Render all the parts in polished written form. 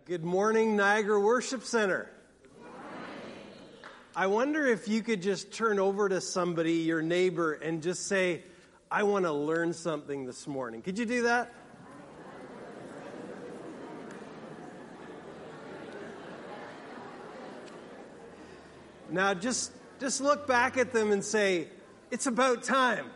Good morning, Niagara Worship Center. I wonder if you could just turn over to somebody, your neighbor, and just say, I want to learn something this morning. Could you do that? Now, just look back at them and say, it's about time.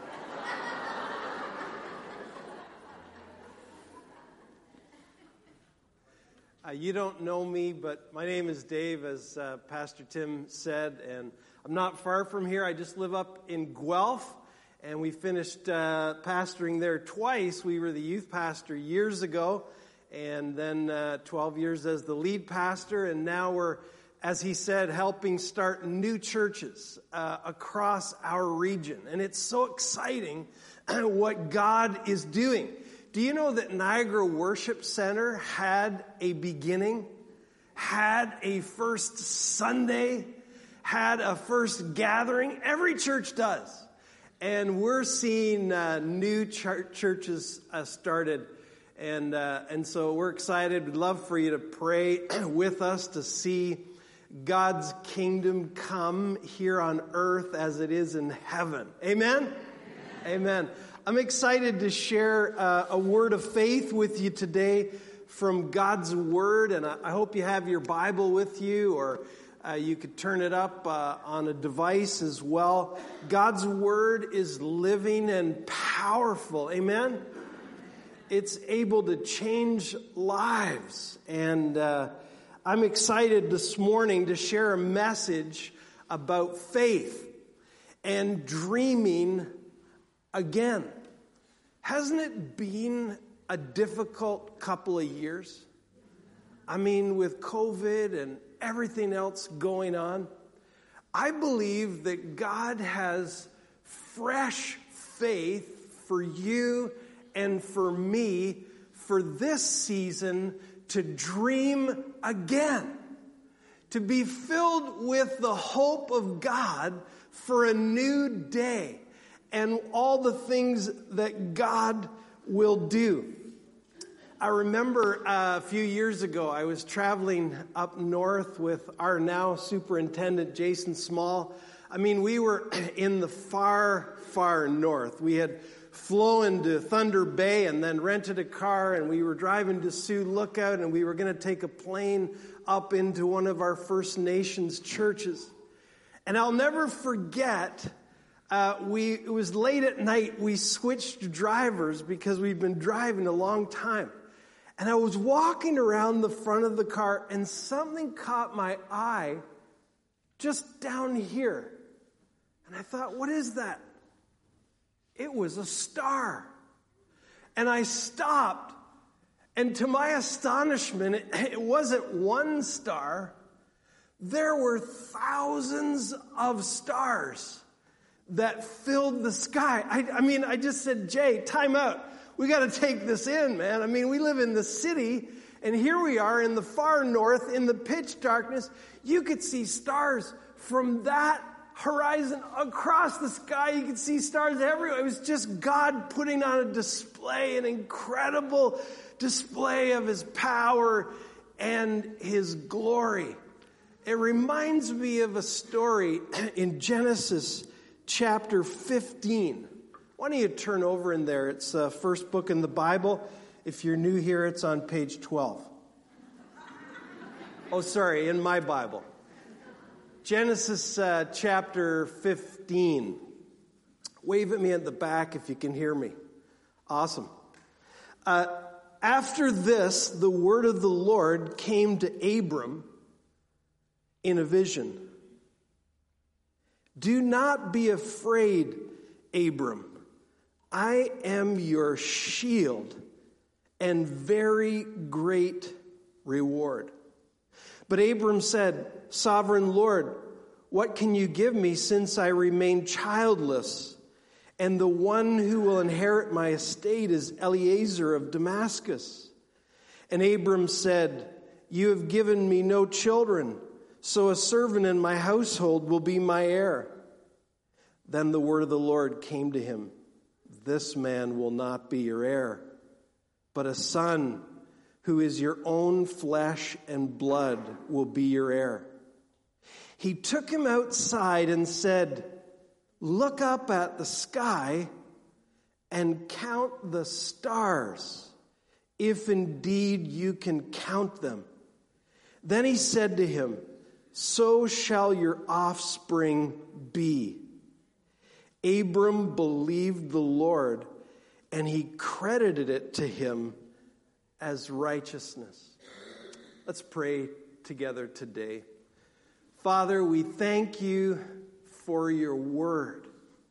You don't know me, but my name is Dave, as Pastor Tim said, and I'm not far from here. I just live up in Guelph, and we finished pastoring there twice. We were the youth pastor years ago, and then 12 years as the lead pastor, and now we're, as he said, helping start new churches across our region. And it's so exciting what God is doing. Do you know that Niagara Worship Center had a beginning, had a first Sunday, had a first gathering? Every church does. And we're seeing new churches started. And so we're excited. We'd love for you to pray with us to see God's kingdom come here on earth as it is in heaven. Amen? Amen. I'm excited to share a word of faith with you today from God's Word, and I hope you have your Bible with you, or you could turn it up on a device as well. God's Word is living and powerful, amen? It's able to change lives, and I'm excited this morning to share a message about faith and dreaming again. Hasn't it been a difficult couple of years? I mean, with COVID and everything else going on, I believe that God has fresh faith for you and for me for this season to dream again, to be filled with the hope of God for a new day and all the things that God will do. I remember a few years ago, I was traveling up north with our now superintendent, Jason Small. I mean, we were in the far, far north. We had flown to Thunder Bay and then rented a car, and we were driving to Sioux Lookout, and we were going to take a plane up into one of our First Nations churches. And I'll never forget, it was late at night. We switched drivers because we'd been driving a long time. And I was walking around the front of the car, and something caught my eye just down here. And I thought, what is that? It was a star. And I stopped, and to my astonishment, it wasn't one star. There were thousands of stars that filled the sky. I just said, Jay, time out. We got to take this in, man. I mean, we live in the city, and here we are in the far north in the pitch darkness. You could see stars from that horizon across the sky. You could see stars everywhere. It was just God putting on a display, an incredible display of His power and His glory. It reminds me of a story in Genesis chapter 15. Why don't you turn over in there? It's the first book in the Bible. If you're new here, it's on page 12. Oh, sorry, in my Bible. Genesis chapter 15. Wave at me at the back if you can hear me. Awesome. After this, the word of the Lord came to Abram in a vision. Do not be afraid, Abram. I am your shield and very great reward. But Abram said, Sovereign Lord, what can you give me since I remain childless? And the one who will inherit my estate is Eliezer of Damascus. And Abram said, You have given me no children, so a servant in my household will be my heir. Then the word of the Lord came to him. This man will not be your heir, but a son who is your own flesh and blood, will be your heir. He took him outside and said, "Look up at the sky and count the stars, if indeed you can count them." Then he said to him, "So shall your offspring be." Abram believed the Lord, and he credited it to him as righteousness. Let's pray together today. Father, we thank you for your word.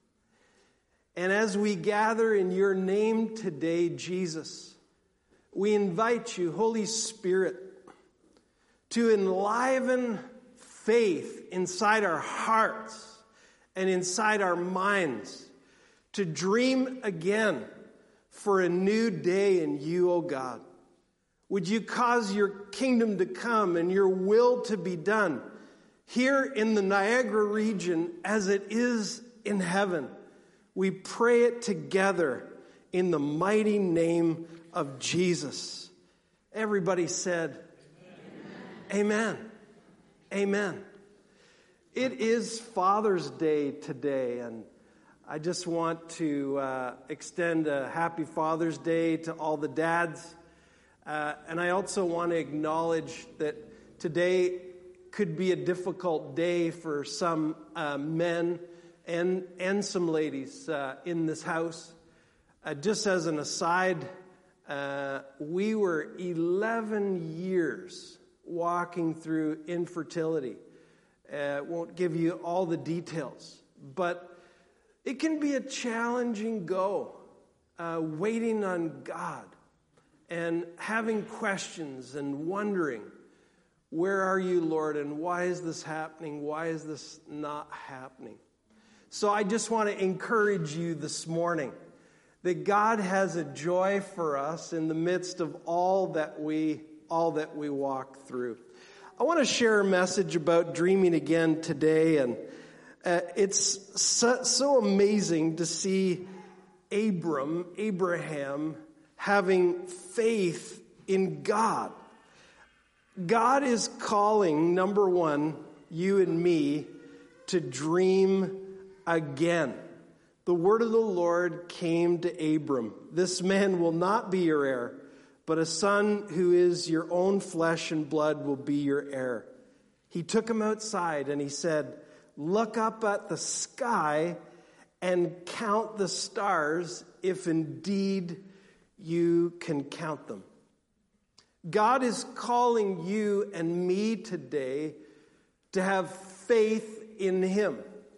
And as we gather in your name today, Jesus, we invite you, Holy Spirit, to enliven faith inside our hearts and inside our minds, to dream again for a new day in you, O God. Would you cause your kingdom to come and your will to be done here in the Niagara region as it is in heaven? We pray it together in the mighty name of Jesus. Everybody said, Amen. Amen. It is Father's Day today, and I just want to extend a happy Father's Day to all the dads. And I also want to acknowledge that today could be a difficult day for some men and some ladies in this house. Just as an aside, we were 11 years walking through infertility. Won't give you all the details, but it can be a challenging go, waiting on God and having questions and wondering, where are you, Lord, and why is this happening? Why is this not happening? So I just want to encourage you this morning that God has a joy for us in the midst of all that we walk through. I want to share a message about dreaming again today, and it's so amazing to see Abraham having faith in God. God is calling, number one, you and me to dream again. The word of the Lord came to Abram. This man will not be your heir, but a son who is your own flesh and blood will be your heir. He took him outside and he said, "Look up at the sky and count the stars, if indeed you can count them." God is calling you and me today to have faith in him.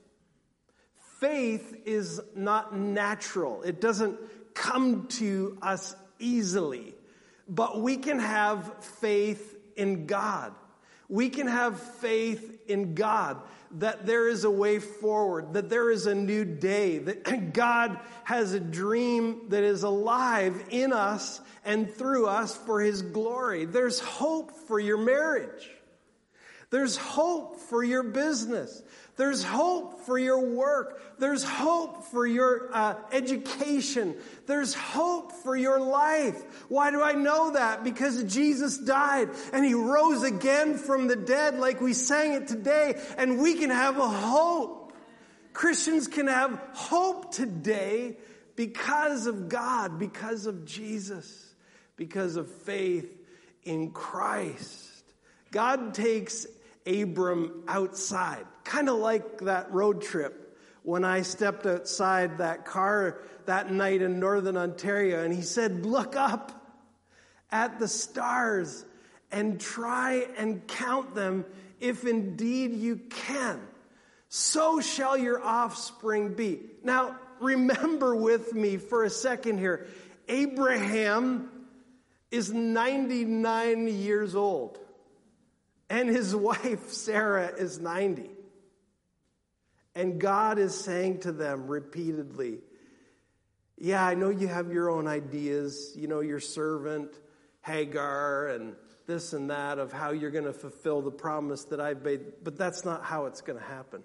Faith is not natural. It doesn't come to us easily. But we can have faith in God. We can have faith in God that there is a way forward, that there is a new day, that God has a dream that is alive in us and through us for his glory. There's hope for your marriage. There's hope for your business. There's hope for your work. There's hope for your education. There's hope for your life. Why do I know that? Because Jesus died and he rose again from the dead like we sang it today, and we can have a hope. Christians can have hope today because of God, because of Jesus, because of faith in Christ. God takes Abram outside, kind of like that road trip when I stepped outside that car that night in Northern Ontario, and he said, "Look up at the stars and try and count them, if indeed you can. So shall your offspring be." Now, remember with me for a second here, Abraham is 99 years old. And his wife, Sarah, is 90. And God is saying to them repeatedly, yeah, I know you have your own ideas, you know, your servant, Hagar, and this and that of how you're going to fulfill the promise that I've made, but that's not how it's going to happen.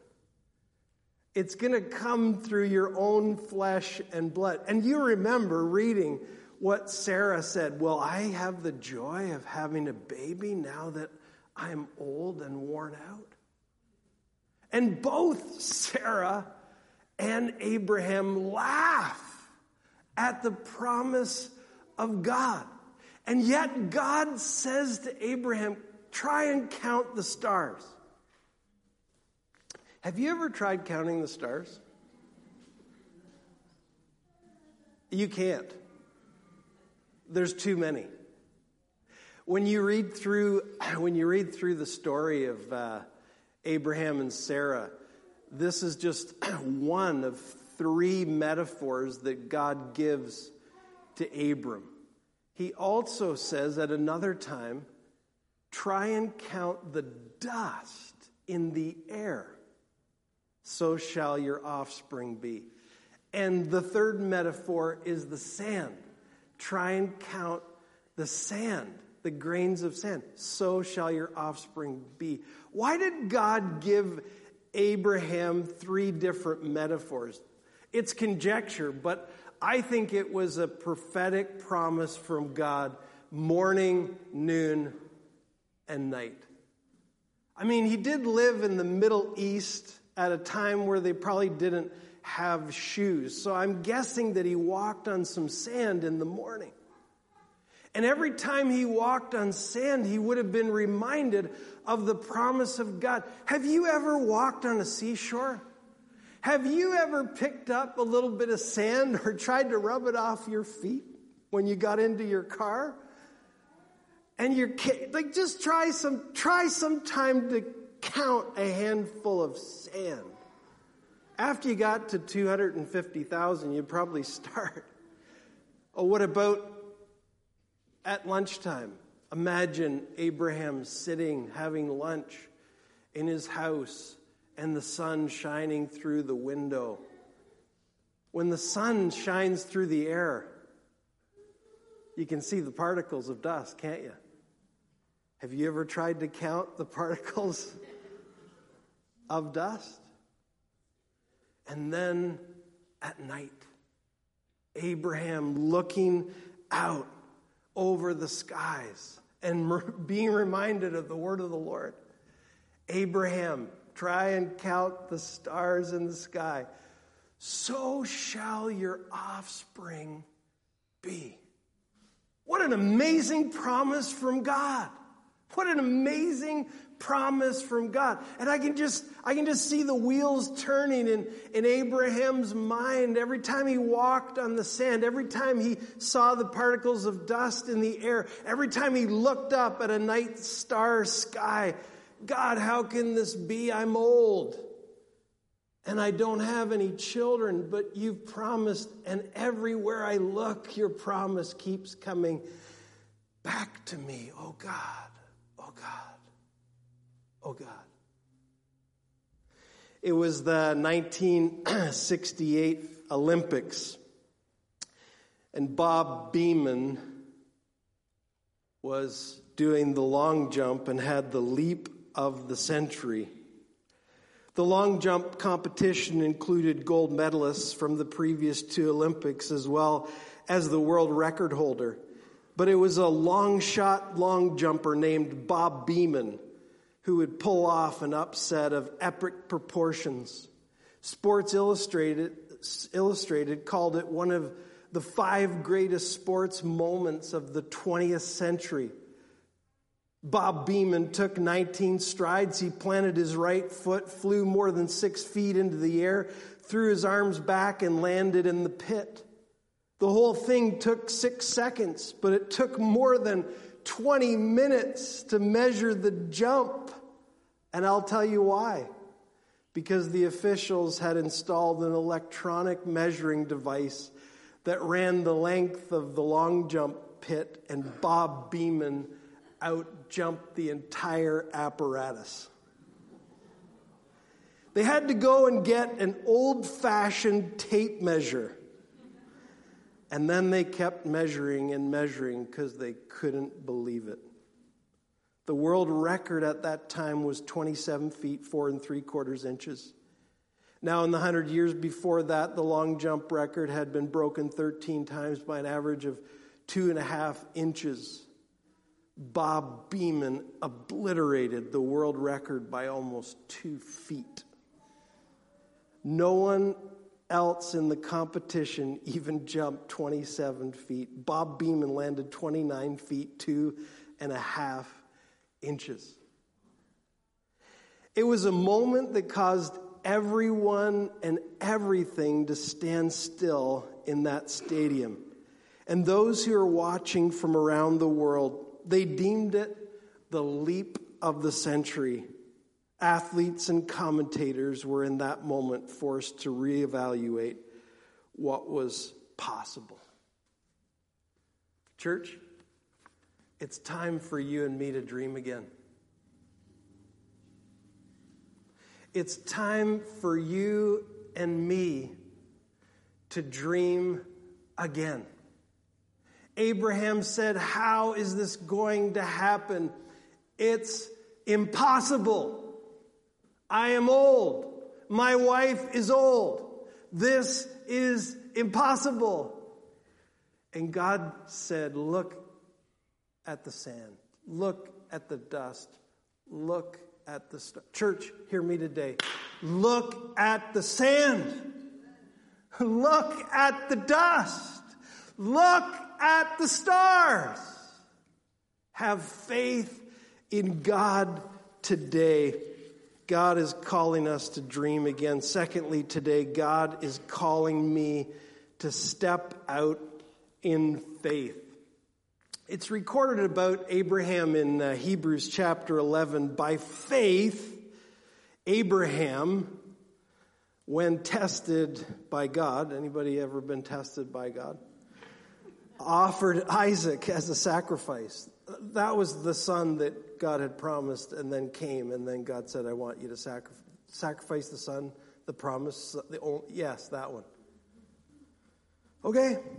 It's going to come through your own flesh and blood. And you remember reading what Sarah said. Will I have the joy of having a baby now that I'm old and worn out? And both Sarah and Abraham laugh at the promise of God. And yet God says to Abraham, try and count the stars. Have you ever tried counting the stars? You can't. There's too many. When you read through the story of Abraham and Sarah, this is just one of 3 metaphors that God gives to Abram. He also says at another time, try and count the dust in the air, so shall your offspring be. And the third metaphor is the sand. Try and count the sand, the grains of sand, so shall your offspring be. Why did God give Abraham 3 different metaphors? It's conjecture, but I think it was a prophetic promise from God, morning, noon, and night. I mean, he did live in the Middle East at a time where they probably didn't have shoes. So I'm guessing that he walked on some sand in the morning. And every time he walked on sand, he would have been reminded of the promise of God. Have you ever walked on a seashore? Have you ever picked up a little bit of sand or tried to rub it off your feet when you got into your car? And you're like, just try some time to count a handful of sand. After you got to 250,000, you'd probably start. Oh, what about at lunchtime? Imagine Abraham sitting, having lunch in his house, and the sun shining through the window. When the sun shines through the air, you can see the particles of dust, can't you? Have you ever tried to count the particles of dust? And then at night, Abraham looking out over the skies and being reminded of the word of the Lord. Abraham, try and count the stars in the sky. So shall your offspring be. What an amazing promise from God. What an amazing promise from God. And I can just see the wheels turning in Abraham's mind every time he walked on the sand, every time he saw the particles of dust in the air, every time he looked up at a night star sky. God, how can this be? I'm old and I don't have any children, but you've promised, and everywhere I look, your promise keeps coming back to me. Oh God, oh God, oh God. It was the 1968 Olympics, and Bob Beamon was doing the long jump and had the leap of the century. The long jump competition included gold medalists from the previous 2 Olympics as well as the world record holder. But it was a long shot long jumper named Bob Beamon who would pull off an upset of epic proportions. Sports Illustrated called it one of the 5 greatest sports moments of the 20th century. Bob Beamon took 19 strides. He planted his right foot, flew more than 6 feet into the air, threw his arms back, and landed in the pit. The whole thing took 6 seconds, but it took more than 20 minutes to measure the jump. And I'll tell you why. Because the officials had installed an electronic measuring device that ran the length of the long jump pit, and Bob Beamon out-jumped the entire apparatus. They had to go and get an old-fashioned tape measure. And then they kept measuring and measuring because they couldn't believe it. The world record at that time was 27 feet, 4 3/4 inches. Now, in the 100 years before that, the long jump record had been broken 13 times by an average of 2.5 inches. Bob Beamon obliterated the world record by almost 2 feet. No one else in the competition even jumped 27 feet. Bob Beamon landed 29 feet, 2.5 inches. It was a moment that caused everyone and everything to stand still in that stadium. And those who are watching from around the world, they deemed it the leap of the century. Athletes and commentators were in that moment forced to reevaluate what was possible. Church, it's time for you and me to dream again. It's time for you and me to dream again. Abraham said, "How is this going to happen? It's impossible. I am old. My wife is old. This is impossible." And God said, "Look at the sand. Look at the dust. Look at the stars." Church, hear me today. Look at the sand. Look at the dust. Look at the stars. Have faith in God today. God is calling us to dream again. Secondly, today, God is calling me to step out in faith. It's recorded about Abraham in Hebrews chapter 11. By faith, Abraham, when tested by God, anybody ever been tested by God? Offered Isaac as a sacrifice. That was the son that God had promised and then came. And then God said, "I want you to sacrifice the son, the promise." Yes, that one. Okay.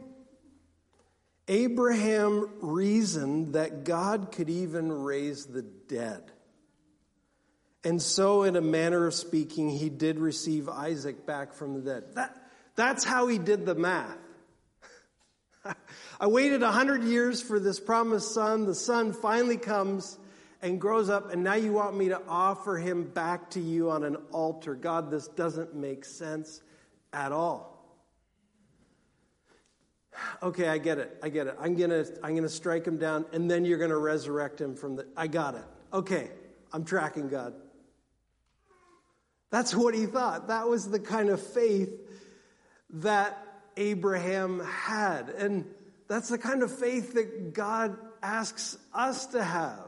Abraham reasoned that God could even raise the dead. And so, in a manner of speaking, he did receive Isaac back from the dead. That's how he did the math. I waited 100 years for this promised son. The son finally comes and grows up, and now you want me to offer him back to you on an altar. God, this doesn't make sense at all. Okay, I get it. I'm gonna strike him down, and then you're gonna resurrect him from the. I got it. Okay, I'm tracking God. That's what he thought. That was the kind of faith that Abraham had, and that's the kind of faith that God asks us to have.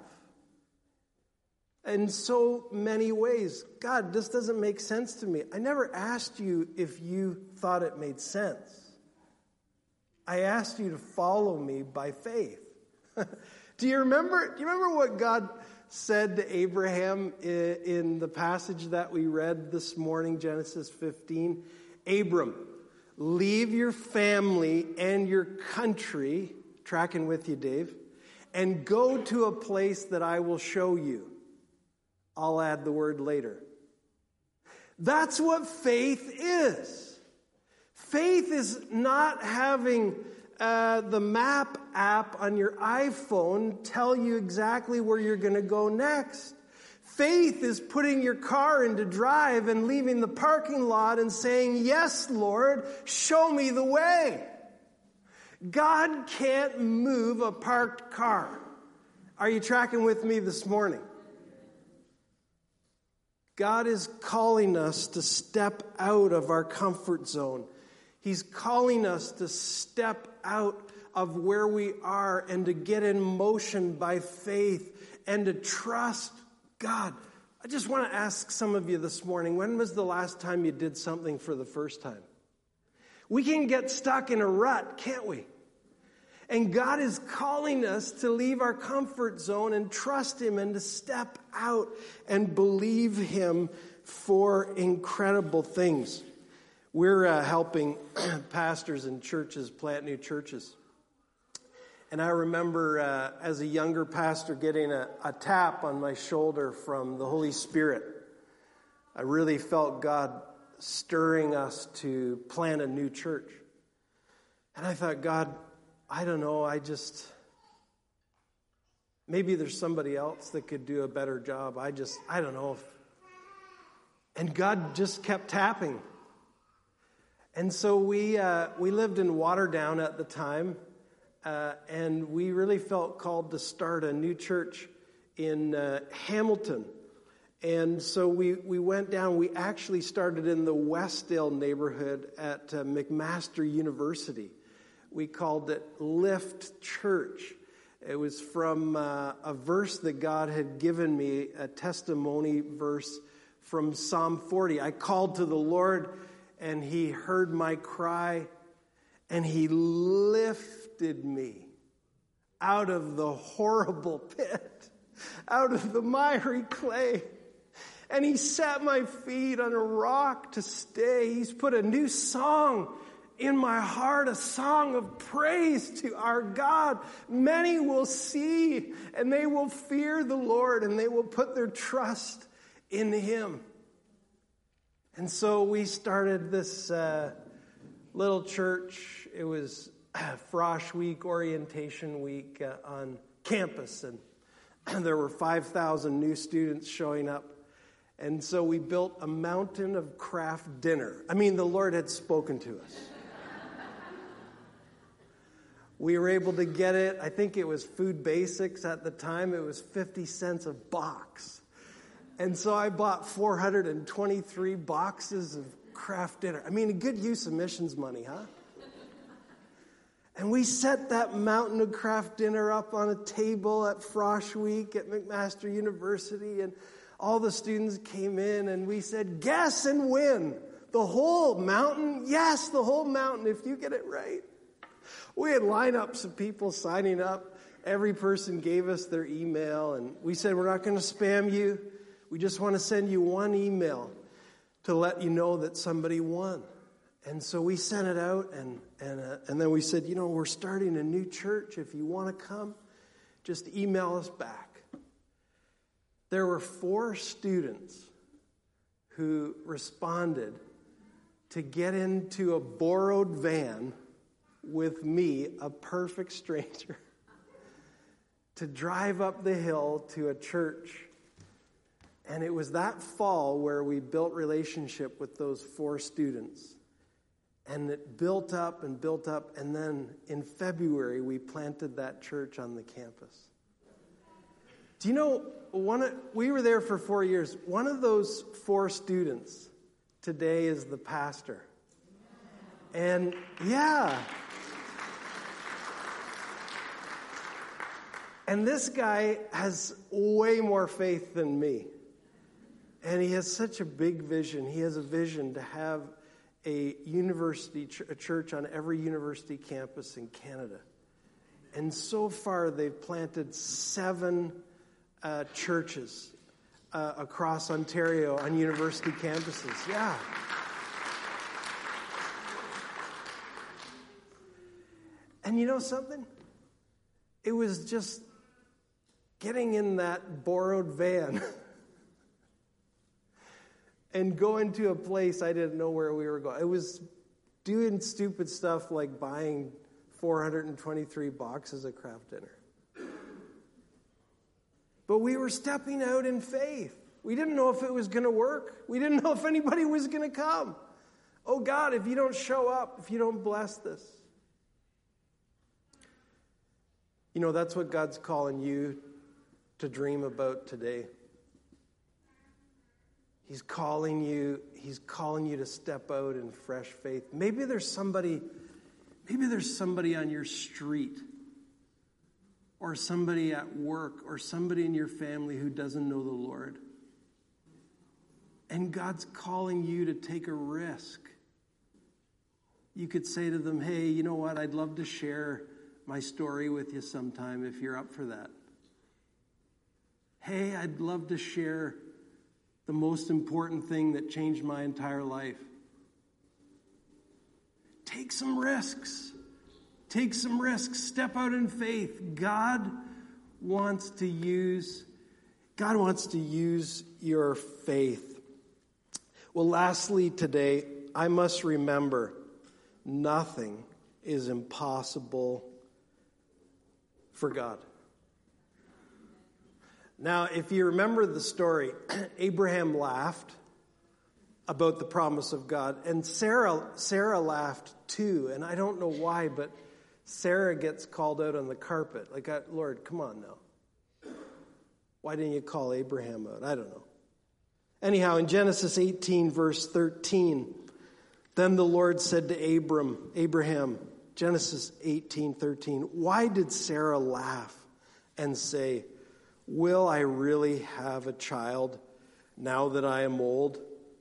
In so many ways. God, this doesn't make sense to me. I never asked you if you thought it made sense. I asked you to follow me by faith. Do you remember what God said to Abraham in the passage that we read this morning, Genesis 15? Abram, leave your family and your country, tracking with you, Dave, and go to a place that I will show you. I'll add the word later. That's what faith is. Faith is not having the map app on your iPhone tell you exactly where you're going to go next. Faith is putting your car into drive and leaving the parking lot and saying, "Yes, Lord, show me the way." God can't move a parked car. Are you tracking with me this morning? God is calling us to step out of our comfort zone. He's calling us to step out of where we are and to get in motion by faith and to trust God. I just want to ask some of you this morning, when was the last time you did something for the first time? We can get stuck in a rut, can't we? And God is calling us to leave our comfort zone and trust Him and to step out and believe Him for incredible things. We're helping pastors and churches plant new churches. And I remember as a younger pastor getting a tap on my shoulder from the Holy Spirit. I really felt God stirring us to plant a new church. And I thought, God, I don't know, maybe there's somebody else that could do a better job. I don't know. And God just kept tapping. And so we lived in Waterdown at the time, and we really felt called to start a new church in Hamilton. And so we went down. We actually started in the Westdale neighborhood at McMaster University. We called it Lift Church. It was from a verse that God had given me, a testimony verse from Psalm 40. I called to the Lord, and He heard my cry, and He lifted me out of the horrible pit, out of the miry clay. And He set my feet on a rock to stay. He's put a new song in my heart, a song of praise to our God. Many will see and they will fear the Lord and they will put their trust in Him. And so we started this little church. It was Frosh Week, orientation week on campus. And there were 5,000 new students showing up. And so we built a mountain of craft dinner. I mean, the Lord had spoken to us. We were able to get it. I think it was Food Basics at the time. It was 50 cents a box. And so I bought 423 boxes of craft dinner. I mean, a good use of missions money, huh? And we set that mountain of craft dinner up on a table at Frosh Week at McMaster University, and all the students came in, and we said, guess and win. The whole mountain? Yes, the whole mountain, if you get it right. We had lineups of people signing up. Every person gave us their email, and we said, we're not going to spam you. We just want to send you one email to let you know that somebody won. And so we sent it out, and then we said, we're starting a new church. If you want to come, just email us back. There were 4 students who responded to get into a borrowed van with me, a perfect stranger, to drive up the hill to a church. And it was that fall where we built relationship with those 4 students. And it built up, and then in February, we planted that church on the campus. Do you know, we were there for 4 years. One of those 4 students today is the pastor. And yeah. And this guy has way more faith than me. And he has such a big vision. He has a vision to have a church on every university campus in Canada. And so far, they've planted 7 churches across Ontario on university campuses. Yeah. And you know something? It was just getting in that borrowed van and going to a place I didn't know where we were going. It was doing stupid stuff like buying 423 boxes of craft dinner. But we were stepping out in faith. We didn't know if it was going to work. We didn't know if anybody was going to come. Oh God, if you don't show up, if you don't bless this. That's what God's calling you to dream about today. He's calling you to step out in fresh faith. Maybe there's somebody on your street, or somebody at work, or somebody in your family who doesn't know the Lord. And God's calling you to take a risk. You could say to them, hey, you know what? I'd love to share my story with you sometime if you're up for that. Hey, I'd love to share the most important thing that changed my entire life. Take some risks. Take some risks. Step out in faith. God wants to use your faith. Well, lastly today, I must remember nothing is impossible for God. Now, if you remember the story, Abraham laughed about the promise of God, and Sarah laughed too, and I don't know why, but Sarah gets called out on the carpet. Like, Lord, come on now. Why didn't you call Abraham out? I don't know. Anyhow, in Genesis 18, verse 13, then the Lord said to Abraham, Genesis 18:13, why did Sarah laugh and say, will I really have a child now that I am old?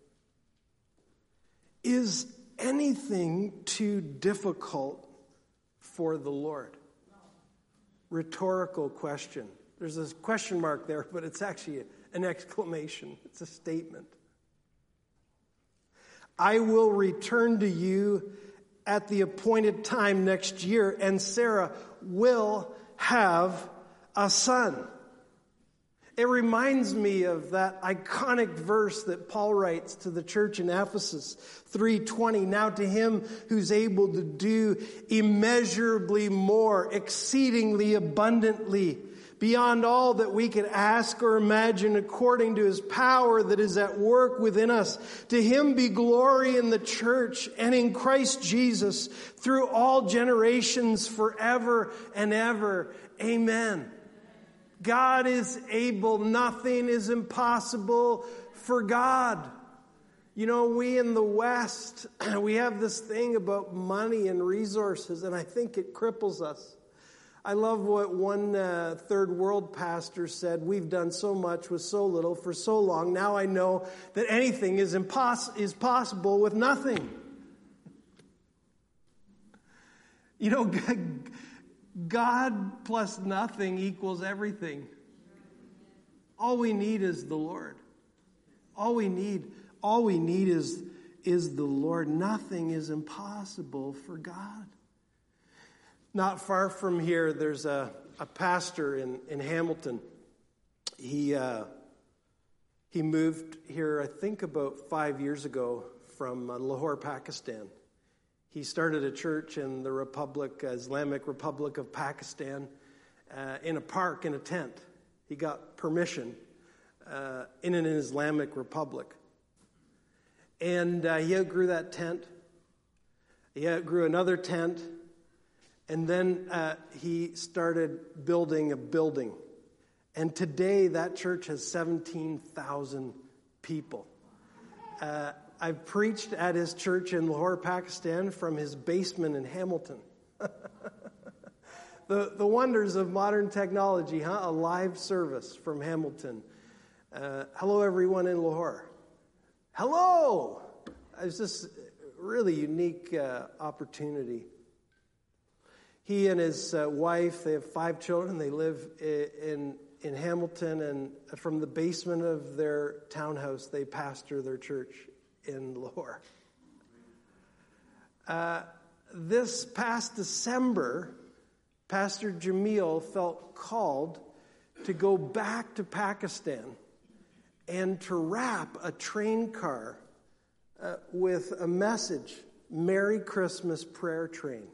Is anything too difficult for the Lord? Rhetorical question. There's a question mark there, but it's actually an exclamation. It's a statement. I will return to you at the appointed time next year, and Sarah will have a son. It reminds me of that iconic verse that Paul writes to the church in Ephesus 3:20. Now to him who's able to do immeasurably more, exceedingly abundantly, beyond all that we could ask or imagine, according to his power that is at work within us. To him be glory in the church and in Christ Jesus through all generations forever and ever. Amen. God is able. Nothing is impossible for God. You know, we in the West, we have this thing about money and resources, and I think it cripples us. I love what one third world pastor said. We've done so much with so little for so long. Now I know that anything is possible with nothing. You know, God plus nothing equals everything. All we need is the Lord. All we need is the Lord. Nothing is impossible for God. Not far from here, there's a pastor in Hamilton. He moved here, I think, about 5 years ago from Lahore, Pakistan. He started a church in the Islamic Republic of Pakistan, in a park, in a tent. He got permission in an Islamic republic. And he outgrew that tent. He outgrew another tent. And then he started building a building. And today that church has 17,000 people. I've preached at his church in Lahore, Pakistan, from his basement in Hamilton. The wonders of modern technology, huh? A live service from Hamilton. Hello, everyone in Lahore. Hello! It's just a really unique opportunity. He and his wife, they have 5 children. They live in Hamilton, and from the basement of their townhouse, they pastor their church in Lahore. This past December, Pastor Jamil felt called to go back to Pakistan and to wrap a train car with a message, Merry Christmas Prayer Train.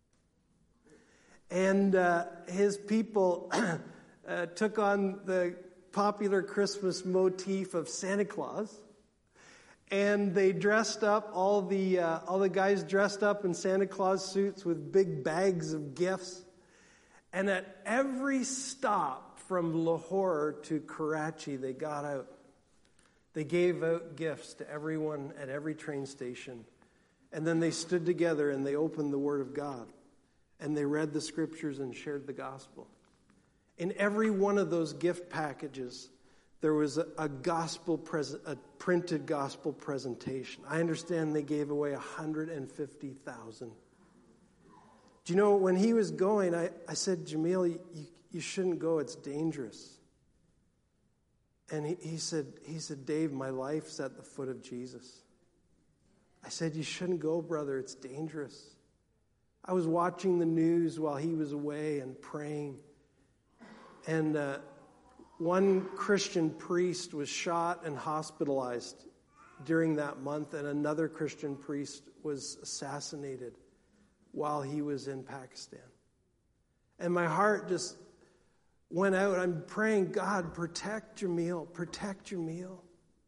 And his people took on the popular Christmas motif of Santa Claus, and they dressed up, all the guys dressed up in Santa Claus suits with big bags of gifts. And at every stop from Lahore to Karachi, they got out. They gave out gifts to everyone at every train station. And then they stood together and they opened the Word of God. And they read the Scriptures and shared the gospel. In every one of those gift packages, there was a printed gospel presentation. I understand they gave away 150,000. Do you know, when he was going, I said, Jamil, you shouldn't go. It's dangerous. And he said, Dave, my life's at the foot of Jesus. I said, you shouldn't go, brother. It's dangerous. I was watching the news while he was away and praying. And one Christian priest was shot and hospitalized during that month, and another Christian priest was assassinated while he was in Pakistan. And my heart just went out. I'm praying, God, protect Jamil, protect Jamil.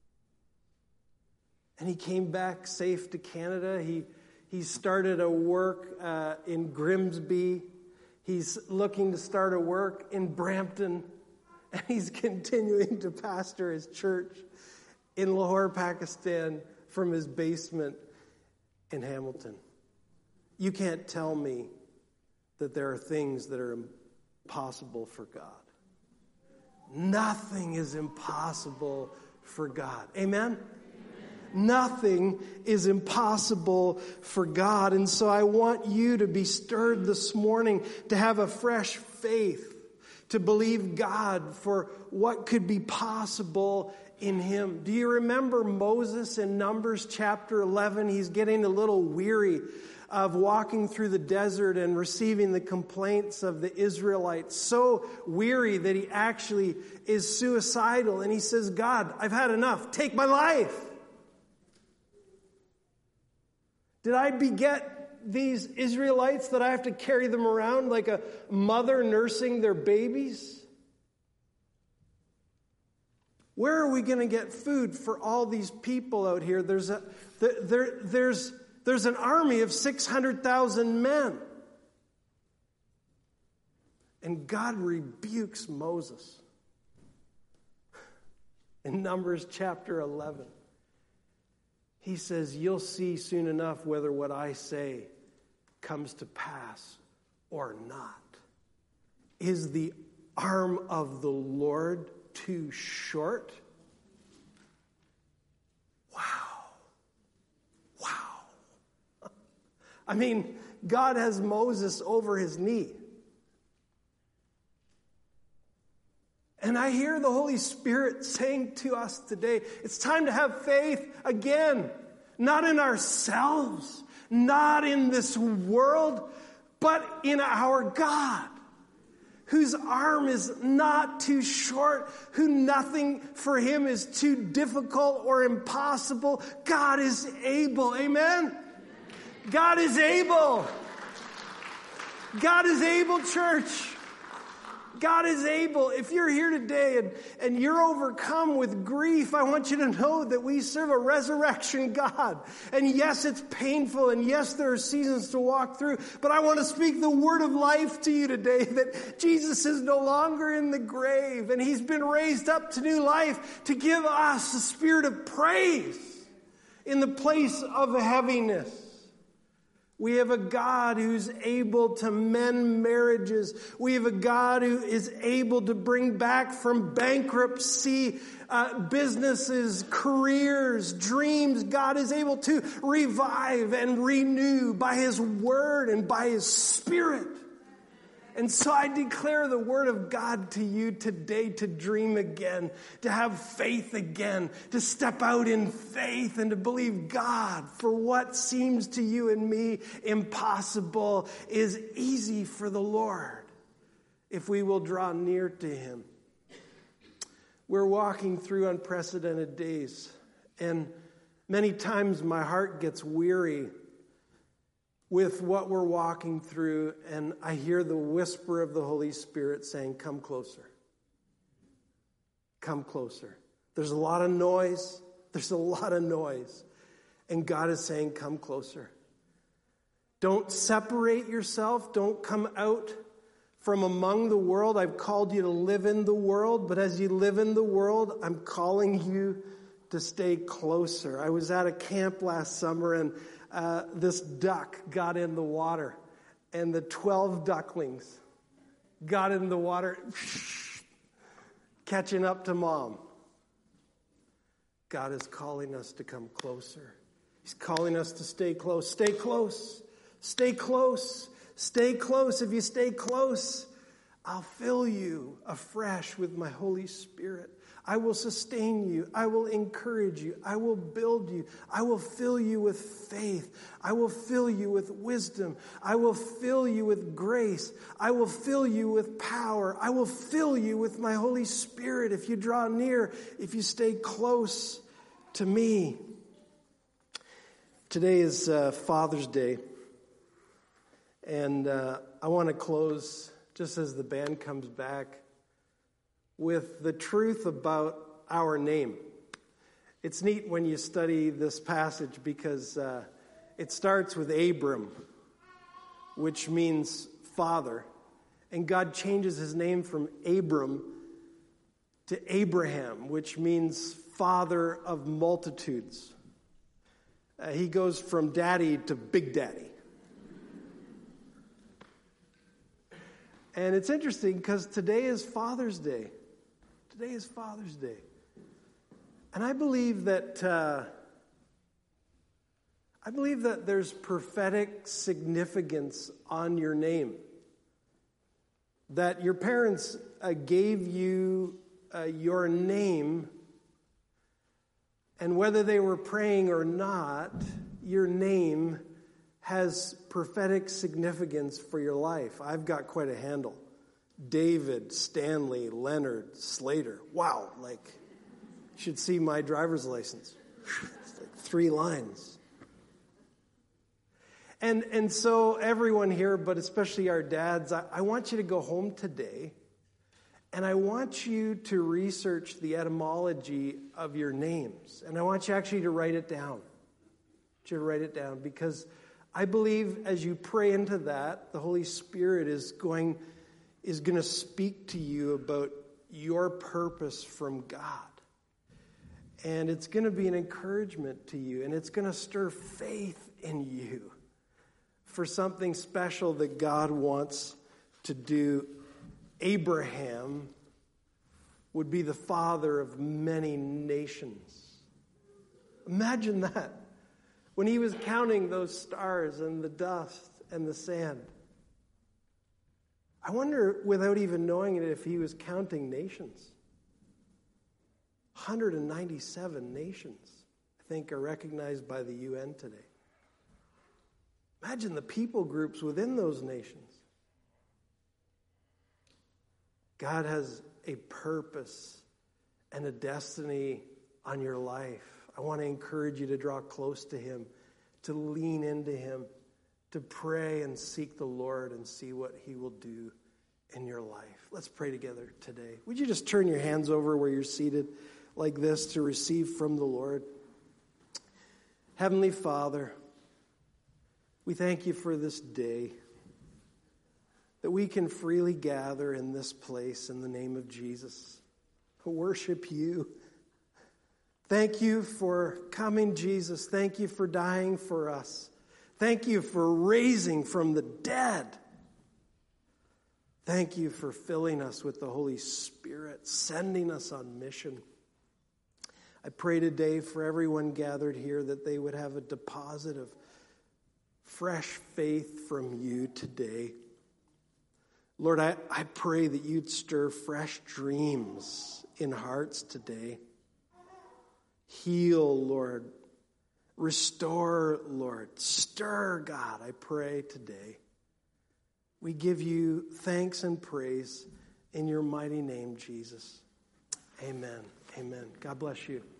And he came back safe to Canada. He started a work in Grimsby. He's looking to start a work in Brampton. And he's continuing to pastor his church in Lahore, Pakistan, from his basement in Hamilton. You can't tell me that there are things that are impossible for God. Nothing is impossible for God. Amen? Nothing is impossible for God. And so I want you to be stirred this morning to have a fresh faith, to believe God for what could be possible in Him. Do you remember Moses in Numbers chapter 11? He's getting a little weary of walking through the desert and receiving the complaints of the Israelites. So weary that he actually is suicidal. And he says, God, I've had enough. Take my life. Did I beget these Israelites that I have to carry them around like a mother nursing their babies? Where are we going to get food for all these people out here? There's an army of 600,000 men. And God rebukes Moses in Numbers chapter 11. He says, you'll see soon enough whether what I say comes to pass or not. Is the arm of the Lord too short? Wow. I mean, God has Moses over his knee. And I hear the Holy Spirit saying to us today, it's time to have faith again. Not in ourselves, not in this world, but in our God, whose arm is not too short, who nothing for him is too difficult or impossible. God is able. Amen? God is able. God is able, church. God is able. If you're here today and you're overcome with grief, I want you to know that we serve a resurrection God. And yes, it's painful, and yes, there are seasons to walk through, but I want to speak the word of life to you today, that Jesus is no longer in the grave, and he's been raised up to new life to give us a spirit of praise in the place of heaviness. We have a God who's able to mend marriages. We have a God who is able to bring back from bankruptcy businesses, careers, dreams. God is able to revive and renew by his word and by his spirit. And so I declare the word of God to you today, to dream again, to have faith again, to step out in faith and to believe God for what seems to you and me impossible is easy for the Lord if we will draw near to him. We're walking through unprecedented days, and many times my heart gets weary with what we're walking through, and I hear the whisper of the Holy Spirit saying, come closer. Come closer. There's a lot of noise. There's a lot of noise. And God is saying, come closer. Don't separate yourself. Don't come out from among the world. I've called you to live in the world, but as you live in the world, I'm calling you to stay closer. I was at a camp last summer, and this duck got in the water, and the 12 ducklings got in the water, catching up to mom. God is calling us to come closer. He's calling us to stay close. Stay close. Stay close. Stay close. If you stay close, I'll fill you afresh with my Holy Spirit. I will sustain you. I will encourage you. I will build you. I will fill you with faith. I will fill you with wisdom. I will fill you with grace. I will fill you with power. I will fill you with my Holy Spirit if you draw near, if you stay close to me. Today is Father's Day, and I want to close just as the band comes back, with the truth about our name. It's neat when you study this passage because it starts with Abram, which means father. And God changes his name from Abram to Abraham, which means father of multitudes. He goes from daddy to big daddy. And it's interesting because today is Father's Day. Today is Father's Day. And I believe that there's prophetic significance on your name. That your parents gave you your name, and whether they were praying or not, your name has prophetic significance for your life. I've got quite a handle. David, Stanley, Leonard, Slater. Wow, you should see my driver's license. It's like 3 lines. And so everyone here, but especially our dads, I want you to go home today, and I want you to research the etymology of your names. And I want you actually to write it down. Because I believe as you pray into that, the Holy Spirit is going to speak to you about your purpose from God. And it's going to be an encouragement to you, and it's going to stir faith in you for something special that God wants to do. Abraham would be the father of many nations. Imagine that. When he was counting those stars and the dust and the sand. I wonder, without even knowing it, if he was counting nations. 197 nations, I think, are recognized by the UN today. Imagine the people groups within those nations. God has a purpose and a destiny on your life. I want to encourage you to draw close to him, to lean into him, to pray and seek the Lord and see what he will do in your life. Let's pray together today. Would you just turn your hands over where you're seated like this to receive from the Lord? Heavenly Father, we thank you for this day, that we can freely gather in this place in the name of Jesus to worship you. Thank you for coming, Jesus. Thank you for dying for us. Thank you for raising from the dead. Thank you for filling us with the Holy Spirit, sending us on mission. I pray today for everyone gathered here that they would have a deposit of fresh faith from you today. Lord, I pray that you'd stir fresh dreams in hearts today. Heal, Lord. Restore, Lord. Stir, God, I pray today. We give you thanks and praise in your mighty name, Jesus. Amen. Amen. God bless you.